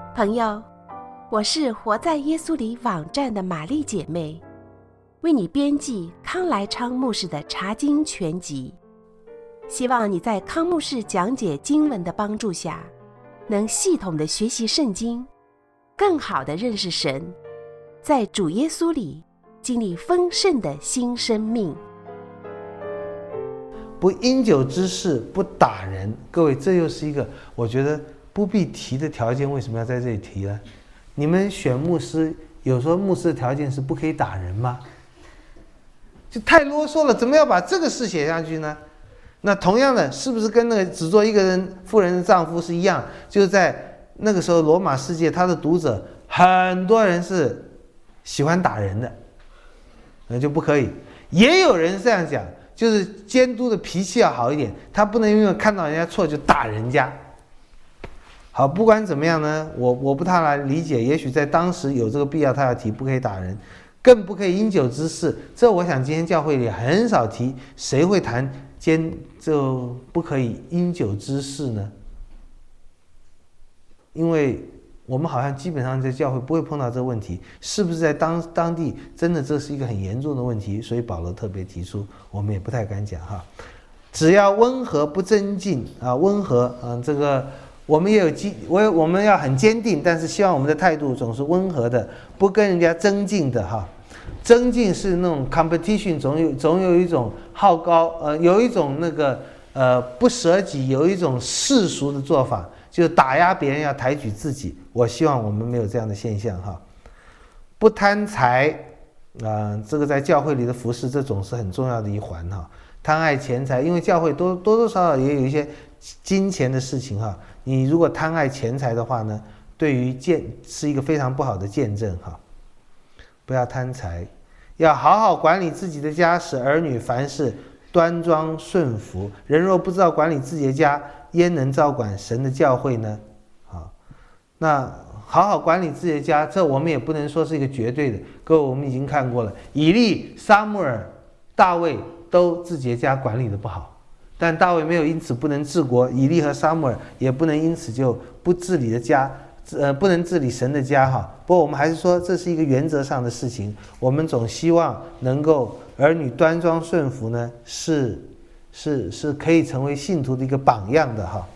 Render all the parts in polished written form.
朋友，我是活在耶稣里网站的玛丽姐妹，为你编辑康来昌牧师的查经全集。希望你在康牧师讲解经文的帮助下，能系统的学习圣经，更好的认识神，在主耶稣里经历丰盛的新生命。 不因酒之事不打人，各位，这又是一个我觉得不必提的条件。为什么要在这里提呢？你们选牧师，有时候牧师的条件是不可以打人吗？就太啰嗦了，怎么要把这个事写下去呢？那同样的，是不是跟那个只做一个人妇人的丈夫是一样？就是在那个时候，罗马世界，他的读者很多人是喜欢打人的，那就不可以。也有人这样讲，就是监督的脾气要好一点，他不能因为看到人家错就打人家。好，不管怎么样呢，我不太来理解，也许在当时有这个必要，他要提不可以打人，更不可以因酒之事。这我想今天教会里很少提，谁会谈就不可以因酒之事呢？因为我们好像基本上在教会不会碰到这个问题，是不是在当地真的这是一个很严重的问题？所以保罗特别提出，我们也不太敢讲哈。只要温和不增进啊，温和这个我们也我们要很坚定，但是希望我们的态度总是温和的，不跟人家争竞的哈。增进是那种 competition， 总有一种好高，有一种那个不舍己，有一种世俗的做法，就是打压别人要抬举自己。我希望我们没有这样的现象哈。不贪财这个在教会里的服事，这总是很重要的一环哈。贪爱钱财，因为教会多多少少也有一些金钱的事情哈。你如果贪爱钱财的话呢，对于是一个非常不好的见证哈。不要贪财，要好好管理自己的家，使儿女凡事端庄顺服。人若不知道管理自己的家，焉能照管神的教会呢？好，那好好管理自己的家，这我们也不能说是一个绝对的。各位，我们已经看过了，以利、撒母耳、大卫都自己的家管理的不好，但大卫没有因此不能治国，以利和撒母耳也不能因此就不治理的家。不能治理神的家哈。不过我们还是说这是一个原则上的事情，我们总希望能够儿女端庄顺服呢，是可以成为信徒的一个榜样的哈。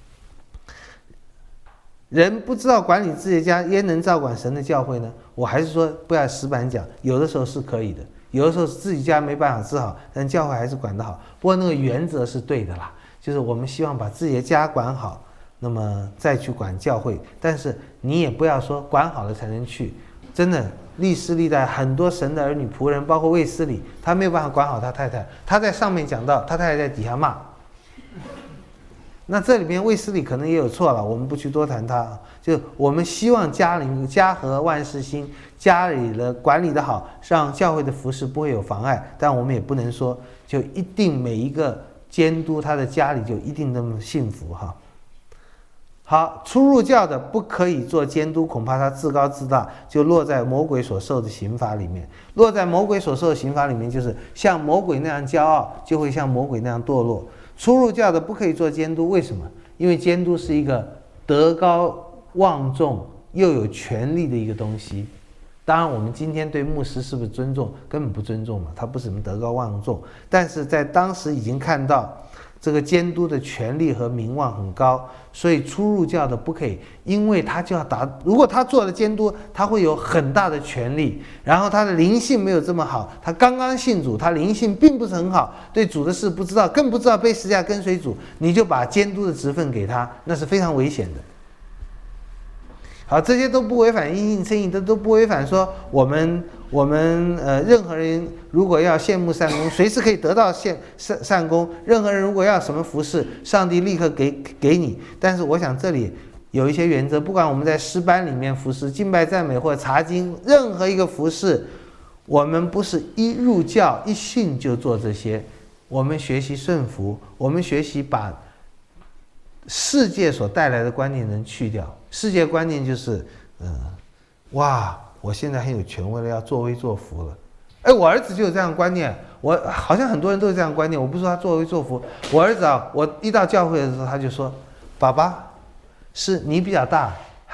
人不知道管理自己的家，焉能照管神的教会呢？我还是说不要死板讲，有的时候是可以的，有的时候自己家没办法治好，但教会还是管得好。不过那个原则是对的啦，就是我们希望把自己的家管好，那么再去管教会。但是你也不要说管好了才能去，真的历世历代很多神的儿女仆人，包括卫斯理，他没有办法管好他太太，他在上面讲到，他太太在底下骂。那这里面卫斯理可能也有错了，我们不去多谈他。就我们希望家和万事兴，家里的管理的好，让教会的服事不会有妨碍。但我们也不能说就一定每一个监督他的家里就一定那么幸福哈。好，初入教的不可以做监督，恐怕他自高自大，就落在魔鬼所受的刑罚里面。落在魔鬼所受的刑罚里面，就是像魔鬼那样骄傲，就会像魔鬼那样堕落。初入教的不可以做监督，为什么？因为监督是一个德高望重又有权力的一个东西。当然我们今天对牧师是不是尊重？根本不尊重嘛，他不是什么德高望重。但是在当时已经看到这个监督的权力和名望很高，所以初入教的不可以，因为他就要如果他做了监督，他会有很大的权力，然后他的灵性没有这么好，他刚刚信主，他灵性并不是很好，对主的事不知道，更不知道背十字架跟随主，你就把监督的职分给他，那是非常危险的。好，这些都不违反因信称义，都不违反说我们任何人如果要羡慕善功，随时可以得到善功。任何人如果要什么服事，上帝立刻给你。但是我想这里有一些原则，不管我们在诗班里面服事、敬拜赞美或者查经，任何一个服事，我们不是一入教一信就做这些，我们学习顺服，我们学习把世界所带来的观念能去掉。世界观念就是哇，我现在很有权威了，要作威作福了。我儿子就有这样的观念，我好像很多人都有这样的观念。我不是说他作威作福，我儿子我一到教会的时候，他就说：“爸爸，是你比较大，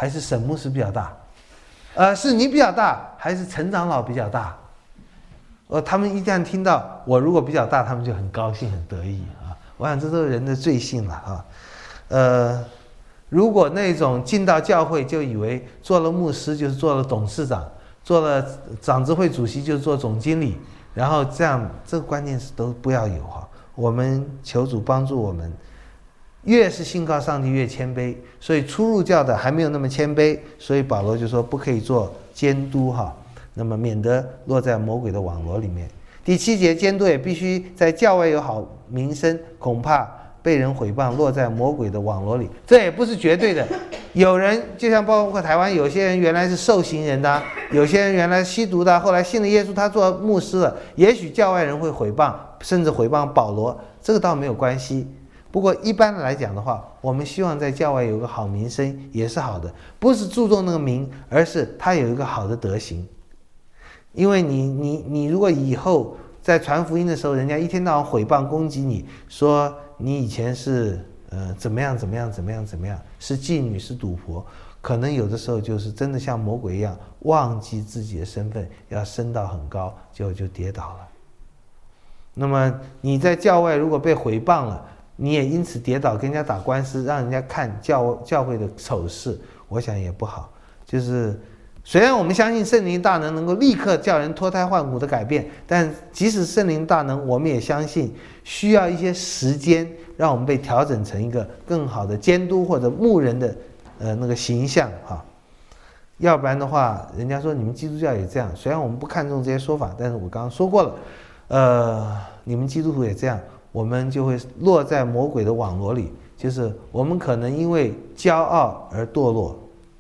还是沈牧师比较大？是你比较大，还是陈长老比较大？他们一旦听到我如果比较大，他们就很高兴、很得意啊。我想这都是人的罪性了啊。如果那种进到教会就以为做了牧师就是做了董事长，做了长执会主席就是做总经理，然后这样这个观念是都不要有哈。我们求主帮助我们，越是信靠上帝越谦卑。所以初入教的还没有那么谦卑，所以保罗就说不可以做监督哈。那么免得落在魔鬼的网罗里面。第7节，监督也必须在教外有好名声，恐怕被人毁谤，落在魔鬼的网罗里。这也不是绝对的，有人就像包括台湾，有些人原来是受刑人的，有些人原来吸毒的，后来信了耶稣，他做牧师了，也许教外人会毁谤，甚至毁谤保罗，这个倒没有关系。不过一般来讲的话，我们希望在教外有个好名声也是好的，不是注重那个名，而是他有一个好的德行。因为你如果以后在传福音的时候，人家一天到晚毁谤攻击你，说你以前是怎么样，是妓女是赌婆，可能有的时候就是真的像魔鬼一样忘记自己的身份，要升到很高，就跌倒了。那么你在教外如果被毁谤了，你也因此跌倒，跟人家打官司，让人家看教会的丑事，我想也不好。就是虽然我们相信圣灵大能够立刻叫人脱胎换骨的改变，但即使圣灵大能，我们也相信需要一些时间，让我们被调整成一个更好的监督或者牧人的那个形象哈。要不然的话，人家说你们基督教也这样，虽然我们不看重这些说法，但是我刚刚说过了，你们基督徒也这样，我们就会落在魔鬼的网罗里，就是我们可能因为骄傲而堕落。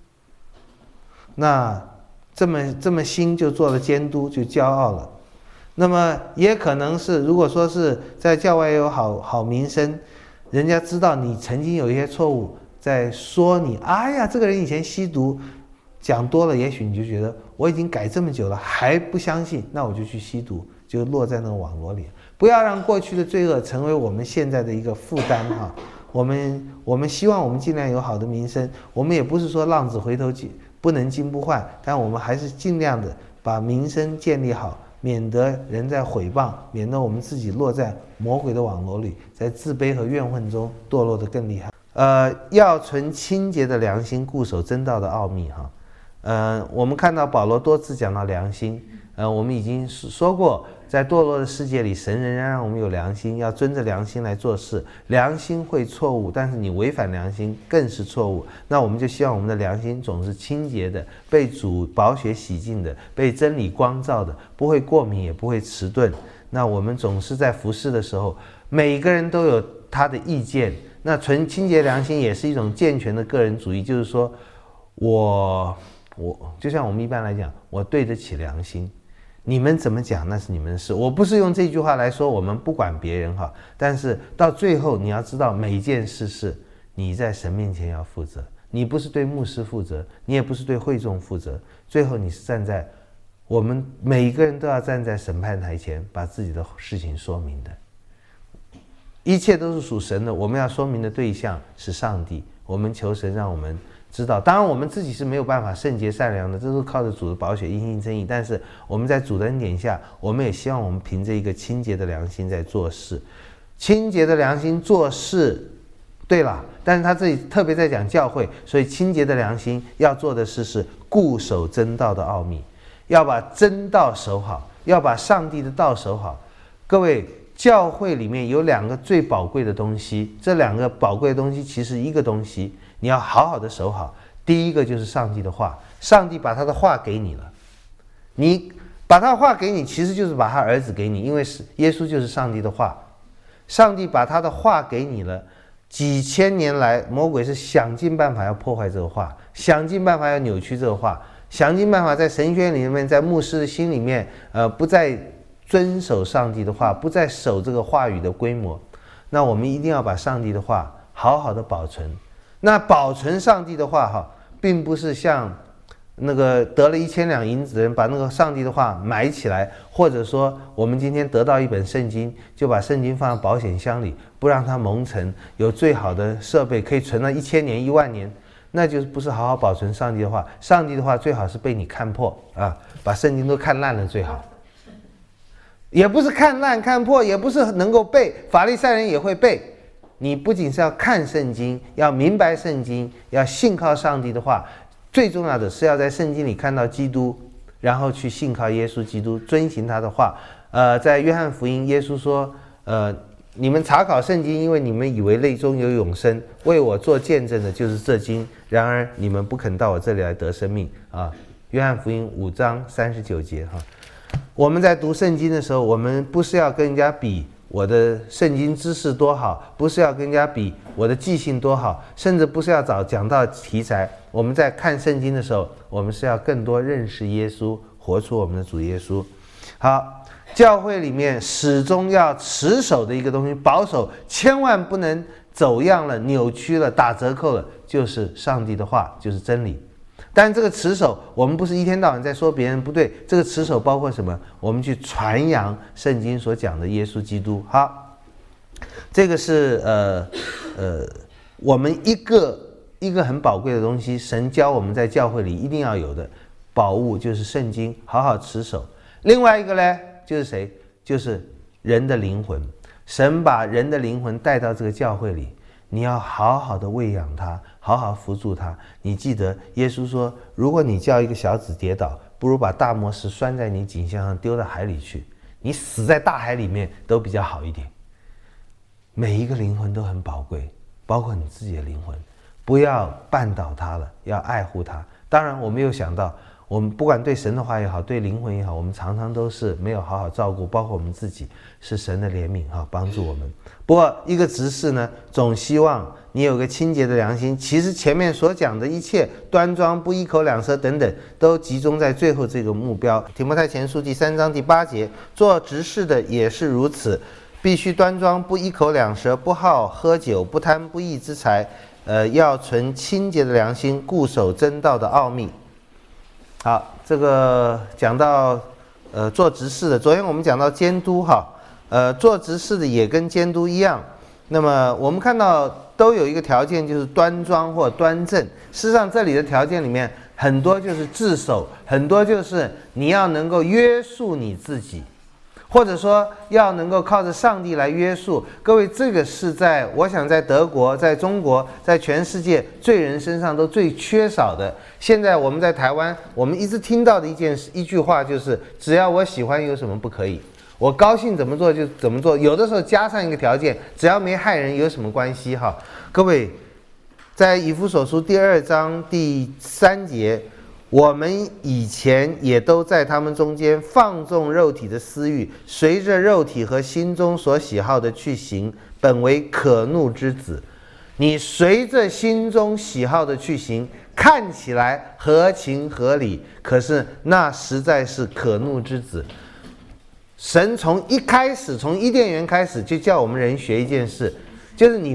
那这么新就做了监督，就骄傲了。那么也可能是，如果说是在教外有好名声，人家知道你曾经有一些错误，在说你，哎呀，这个人以前吸毒，讲多了，也许你就觉得我已经改这么久了还不相信，那我就去吸毒，就落在那个网罗里。不要让过去的罪恶成为我们现在的一个负担哈。我们希望我们尽量有好的名声，我们也不是说浪子回头金不能金不换，但我们还是尽量的把名声建立好，免得人在毁谤，免得我们自己落在魔鬼的网罗里，在自卑和怨恨中堕落得更厉害。要存清洁的良心，固守真道的奥秘哈。我们看到保罗多次讲到良心，我们已经说过，在堕落的世界里，神仍然让我们有良心，要遵着良心来做事。良心会错误，但是你违反良心更是错误。那我们就希望我们的良心总是清洁的，被主宝血洗净的，被真理光照的，不会过敏也不会迟钝。那我们总是在服事的时候，每个人都有他的意见。那纯清洁良心也是一种健全的个人主义，就是说我就像我们一般来讲，我对得起良心。你们怎么讲那是你们的事，我不是用这句话来说我们不管别人哈，但是到最后你要知道，每一件事是你在神面前要负责，你不是对牧师负责，你也不是对会众负责，最后你是站在我们每一个人都要站在审判台前，把自己的事情说明的。一切都是属神的，我们要说明的对象是上帝，我们求神让我们知道，当然我们自己是没有办法圣洁善良的，这是靠着主的宝血因信称义，但是我们在主的恩典下，我们也希望我们凭着一个清洁的良心在做事。清洁的良心做事对了，但是他这里特别在讲教会，所以清洁的良心要做的事是固守真道的奥秘，要把真道守好，要把上帝的道守好。各位，教会里面有两个最宝贵的东西，这两个宝贵的东西其实一个东西，你要好好的守好。第一个就是上帝的话，上帝把他的话给你了，你把他的话给你，其实就是把他儿子给你，因为耶稣就是上帝的话。上帝把他的话给你了，几千年来魔鬼是想尽办法要破坏这个话，想尽办法要扭曲这个话，想尽办法在神学里面，在牧师的心里面不再遵守上帝的话，不再守这个话语的规模。那我们一定要把上帝的话好好的保存。那保存上帝的话并不是像那个得了1000两银子的人把那个上帝的话埋起来，或者说我们今天得到一本圣经，就把圣经放在保险箱里，不让它蒙尘，有最好的设备可以存到1000年10000年。 那就是不是好好保存上帝的话。上帝的话最好是被你看破啊，把圣经都看烂了最好。也不是看烂看破，也不是能够背，法利赛人也会背。你不仅是要看圣经，要明白圣经，要信靠上帝的话，最重要的是要在圣经里看到基督，然后去信靠耶稣基督，遵行他的话。在约翰福音，耶稣说，你们查考圣经，因为你们以为内中有永生，为我做见证的就是这经，然而你们不肯到我这里来得生命啊。约翰福音5章39节哈。我们在读圣经的时候，我们不是要跟人家比我的圣经知识多好，不是要跟人家比我的记性多好，甚至不是要找讲道题材。我们在看圣经的时候，我们是要更多认识耶稣，活出我们的主耶稣。好，教会里面始终要持守的一个东西，保守，千万不能走样了、扭曲了、打折扣了，就是上帝的话，就是真理。但这个持守，我们不是一天到晚在说别人不对，这个持守包括什么？我们去传扬圣经所讲的耶稣基督。好，这个是我们一个很宝贵的东西，神教我们在教会里一定要有的宝物，就是圣经，好好持守。另外一个呢，就是谁？就是人的灵魂。神把人的灵魂带到这个教会里，你要好好的喂养他，好好扶助他。你记得耶稣说，如果你叫一个小子跌倒，不如把大磨石拴在你颈项上，丢到海里去，你死在大海里面都比较好一点。每一个灵魂都很宝贵，包括你自己的灵魂，不要绊倒他了，要爱护他。当然我们又想到，我们不管对神的话也好，对灵魂也好，我们常常都是没有好好照顾，包括我们自己，是神的怜悯帮助我们。不过一个执事呢，总希望你有个清洁的良心。其实前面所讲的一切端庄，不一口两舌等等，都集中在最后这个目标。提摩太前书第3章第8节，做执事的也是如此，必须端庄，不一口两舌，不好喝酒，不贪不义之财，要存清洁的良心，固守真道的奥秘。好，这个讲到做执事的，昨天我们讲到监督做执事的也跟监督一样。那么我们看到都有一个条件，就是端庄或端正。事实上这里的条件里面很多就是自守，很多就是你要能够约束你自己，或者说要能够靠着上帝来约束。各位，这个是我想在德国、在中国、在全世界罪人身上都最缺少的。现在我们在台湾，我们一直听到的一句话就是，只要我喜欢有什么不可以，我高兴怎么做就怎么做。有的时候加上一个条件，只要没害人有什么关系各位，在以弗所书第2章第3节，我们以前也都在他们中间放纵肉体的私欲，随着肉体和心中所喜好的去行，本为可怒之子。你随着心中喜好的去行，看起来合情合理，可是那实在是可怒之子。神从一开始，从伊甸园开始就叫我们人学一件事，就是你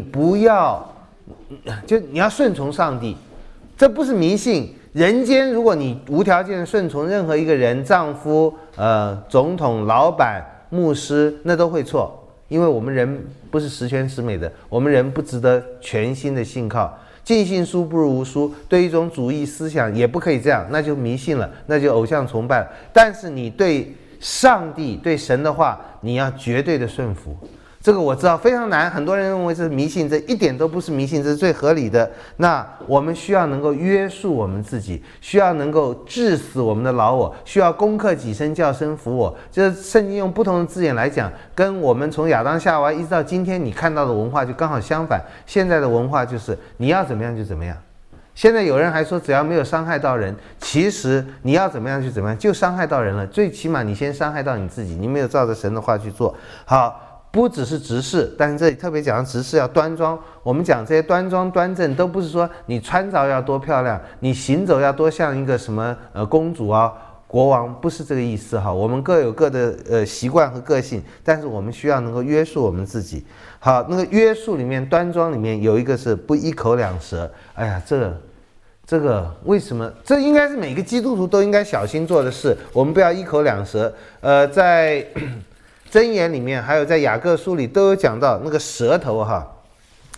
要顺从上帝。这不是迷信。人间如果你无条件顺从任何一个人，丈夫、总统、老板、牧师，那都会错。因为我们人不是十全十美的，我们人不值得全心的信靠。尽信书不如无书，对一种主义思想也不可以这样，那就迷信了，那就偶像崇拜了。但是你对上帝、对神的话，你要绝对的顺服。这个我知道非常难，很多人认为这是迷信，这一点都不是迷信，这是最合理的。那我们需要能够约束我们自己，需要能够治死我们的老我，需要攻克己身，叫身服我。就是圣经用不同的字眼来讲，跟我们从亚当夏娃一直到今天你看到的文化就刚好相反。现在的文化就是你要怎么样就怎么样。现在有人还说只要没有伤害到人，其实你要怎么样就怎么样，就伤害到人了。最起码你先伤害到你自己，你没有照着神的话去做。好，不只是执事，但是这里特别讲执事要端庄。我们讲这些端庄端正，都不是说你穿着要多漂亮，你行走要多像一个什么公主国王，不是这个意思我们各有各的习惯和个性，但是我们需要能够约束我们自己。好，那个约束里面，端庄里面有一个是不一口两舌。哎呀，这个为什么？这应该是每个基督徒都应该小心做的事。我们不要一口两舌。在箴言里面，还有在雅各书里都有讲到那个舌头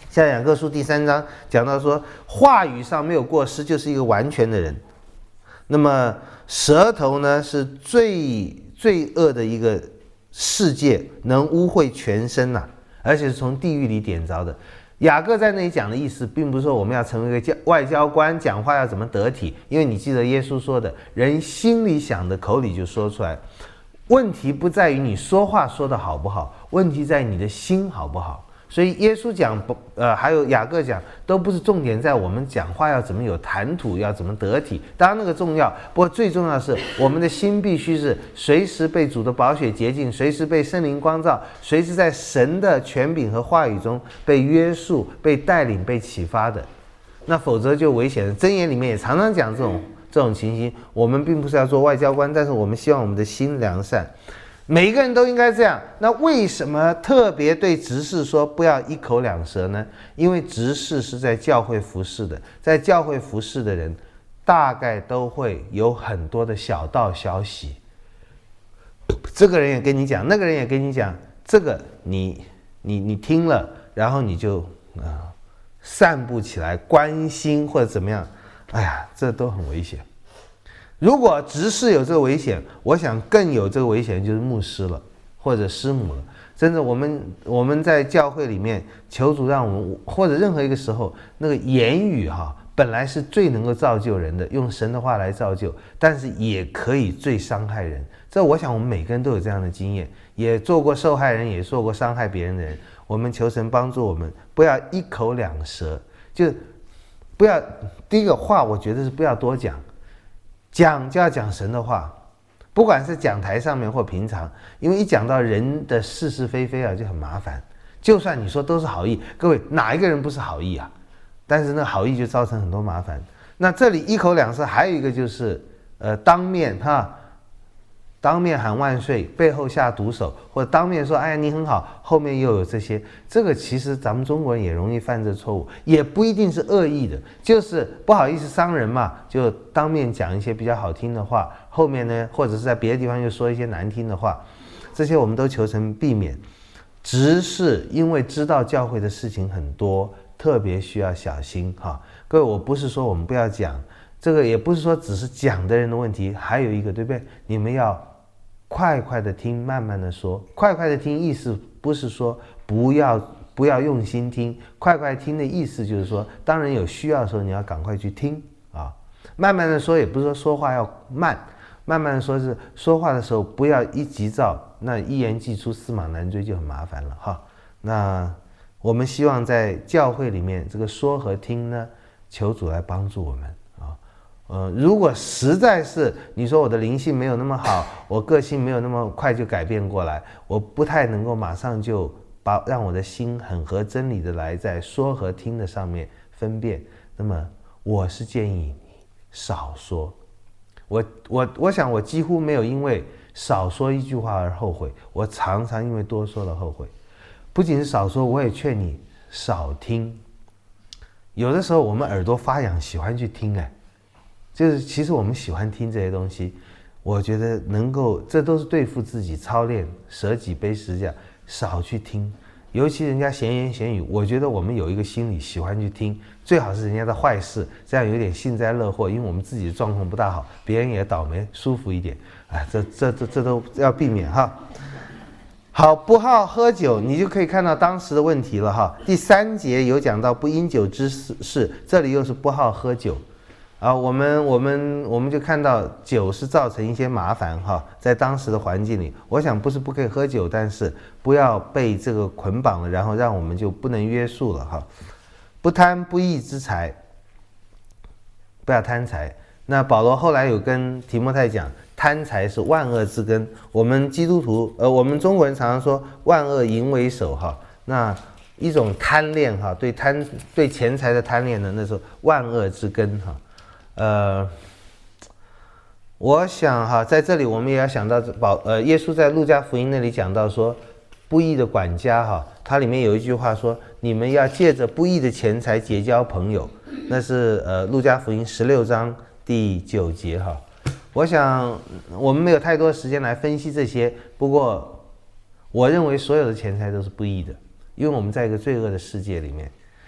像雅各书第3章讲到说，话语上没有过失，就是一个完全的人。那么舌头呢，是最罪恶的一个世界，能污秽全身呐，而且是从地狱里点着的。雅各在那里讲的意思，并不是说我们要成为一个外交官，讲话要怎么得体，因为你记得耶稣说的，人心里想的，口里就说出来。问题不在于你说话说的好不好，问题在于你的心好不好。所以耶稣讲，还有雅各讲，都不是重点在我们讲话要怎么有谈吐，要怎么得体，当然那个重要，不过最重要的是我们的心必须是随时被主的宝血洁净，随时被圣灵光照，随时在神的权柄和话语中被约束、被带领、被启发的，那否则就危险了。箴言里面也常常讲这种情形，我们并不是要做外交官，但是我们希望我们的心良善。每一个人都应该这样。那为什么特别对执事说不要一口两舌呢？因为执事是在教会服侍的，在教会服侍的人大概都会有很多的小道消息，这个人也跟你讲，那个人也跟你讲，这个你听了，然后你就散布起来关心或者怎么样，哎呀，这都很危险。如果执事有这个危险，我想更有这个危险就是牧师了，或者师母了。真的，我们在教会里面求主让我们，或者任何一个时候，那个言语本来是最能够造就人的，用神的话来造就，但是也可以最伤害人。这我想我们每个人都有这样的经验，也做过受害人，也做过伤害别人的人。我们求神帮助我们，不要一口两舌，就不要第一个话，我觉得是不要多讲。讲就要讲神的话，不管是讲台上面或平常，因为一讲到人的是是非非就很麻烦。就算你说都是好意，各位哪一个人不是好意啊？但是那好意就造成很多麻烦。那这里一口两舌，还有一个就是当面喊万岁，背后下毒手，或者当面说哎呀你很好，后面又有这些，这个其实咱们中国人也容易犯这错误，也不一定是恶意的，就是不好意思伤人嘛，就当面讲一些比较好听的话，后面呢或者是在别的地方又说一些难听的话，这些我们都求神避免。只是因为知道教会的事情很多，特别需要小心各位，我不是说我们不要讲，这个也不是说只是讲的人的问题，还有一个对不对？你们要快快的听，慢慢的说。快快的听意思不是说不要用心听，快快听的意思就是说，当人有需要的时候，你要赶快去听慢慢的说也不是说说话要慢，慢慢的说是说话的时候不要一急躁，那一言既出驷马难追就很麻烦了那我们希望在教会里面这个说和听呢，求主来帮助我们如果实在是你说我的灵性没有那么好，我个性没有那么快就改变过来，我不太能够马上就让我的心很合真理的来在说和听的上面分辨，那么我是建议你少说。我想我几乎没有因为少说一句话而后悔，我常常因为多说了后悔。不仅是少说，我也劝你少听。有的时候我们耳朵发痒，喜欢去听就是其实我们喜欢听这些东西，我觉得能够，这都是对付自己操练，舍己背十字架，少去听。尤其人家闲言闲语，我觉得我们有一个心理喜欢去听，最好是人家的坏事，这样有点幸灾乐祸，因为我们自己的状况不大好，别人也倒霉，舒服一点。这都要避免好，不好喝酒，你就可以看到当时的问题了第3节有讲到不因酒之事，这里又是不好喝酒。我们就看到酒是造成一些麻烦在当时的环境里，我想不是不可以喝酒，但是不要被这个捆绑了，然后让我们就不能约束了不贪不义之财，不要贪财。那保罗后来有跟提摩太讲，贪财是万恶之根。我们基督徒我们中国人常常说万恶淫为首那一种贪恋对钱财的贪恋呢，那是万恶之根我想在这里我们也要想到耶稣在路加福音那里讲到说，不义的管家它里面有一句话说，你们要借着不义的钱财结交朋友，那是路加福音16章第9节我想我们没有太多时间来分析这些，不过我认为所有的钱财都是不义的，因为我们在一个罪恶的世界里面。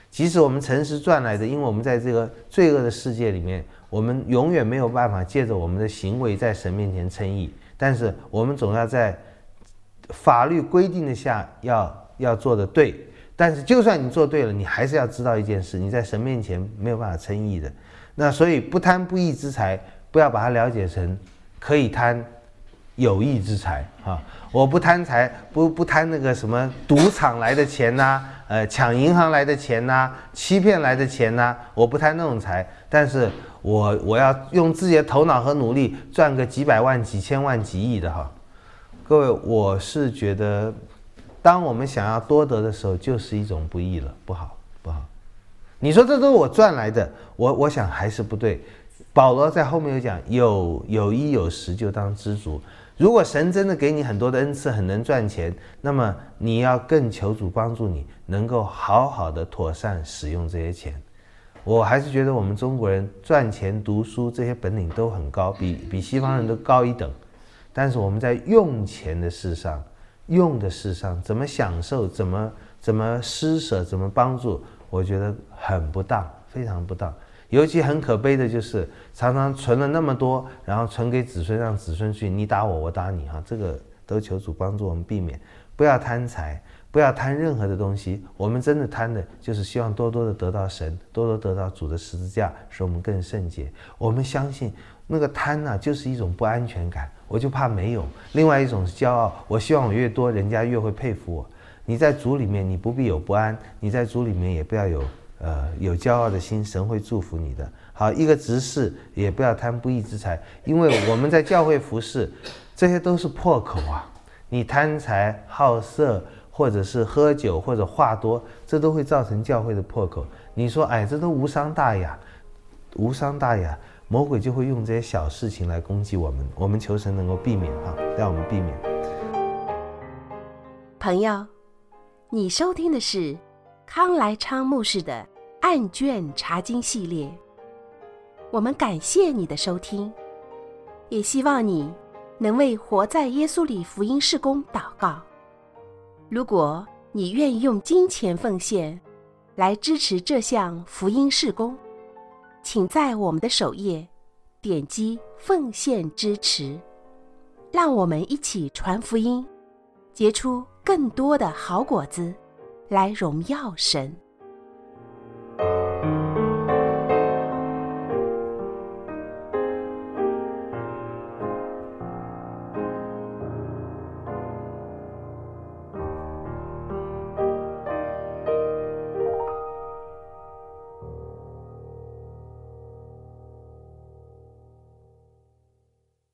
即使我们诚实赚来的，因为我们在这个罪恶的世界里面，我们永远没有办法借着我们的行为在神面前称义，但是我们总要在法律规定的下要做的对。但是就算你做对了，你还是要知道一件事，你在神面前没有办法称义的。那所以不贪不义之财，不要把它了解成可以贪有义之财啊！我不贪财，不贪那个什么赌场来的钱呐，抢银行来的钱呐，欺骗来的钱呐，我不贪那种财。但是我要用自己的头脑和努力赚个几百万、几千万、几亿的哈。各位，我是觉得，当我们想要多得的时候，就是一种不义了，不好。你说这都是我赚来的，我想还是不对。保罗在后面有讲，有衣有食就当知足。如果神真的给你很多的恩赐，很能赚钱，那么你要更求主帮助你，能够好好的妥善使用这些钱。我还是觉得我们中国人赚钱、读书这些本领都很高，比西方人都高一等。但是我们在用钱的事上，怎么享受，怎么施舍，怎么帮助，我觉得很不当，非常不当。尤其很可悲的就是常常存了那么多，然后存给子孙，让子孙去你打我，我打你哈，这个都求主帮助我们避免。不要贪财，不要贪任何的东西。我们真的贪的就是希望多多的得到神，多多得到主的十字架，使我们更圣洁。我们相信那个贪啊，就是一种不安全感，我就怕没有。另外一种是骄傲，我希望我越多，人家越会佩服我。你在主里面，你不必有不安；你在主里面也不要有骄傲的心，神会祝福你的。好，一个执事也不要贪不义之财，因为我们在教会服事，这些都是破口啊。你贪财好色，或者是喝酒，或者话多，这都会造成教会的破口。你说，哎，这都无伤大雅，无伤大雅，魔鬼就会用这些小事情来攻击我们。我们求神能够避免哈，让我们避免。 朋友，你收听的是康来昌牧师的案卷查经系列，我们感谢你的收听，也希望你能为活在耶稣里福音事工祷告。如果你愿意用金钱奉献来支持这项福音事工，请在我们的首页点击奉献支持，让我们一起传福音，结出更多的好果子，来荣耀神。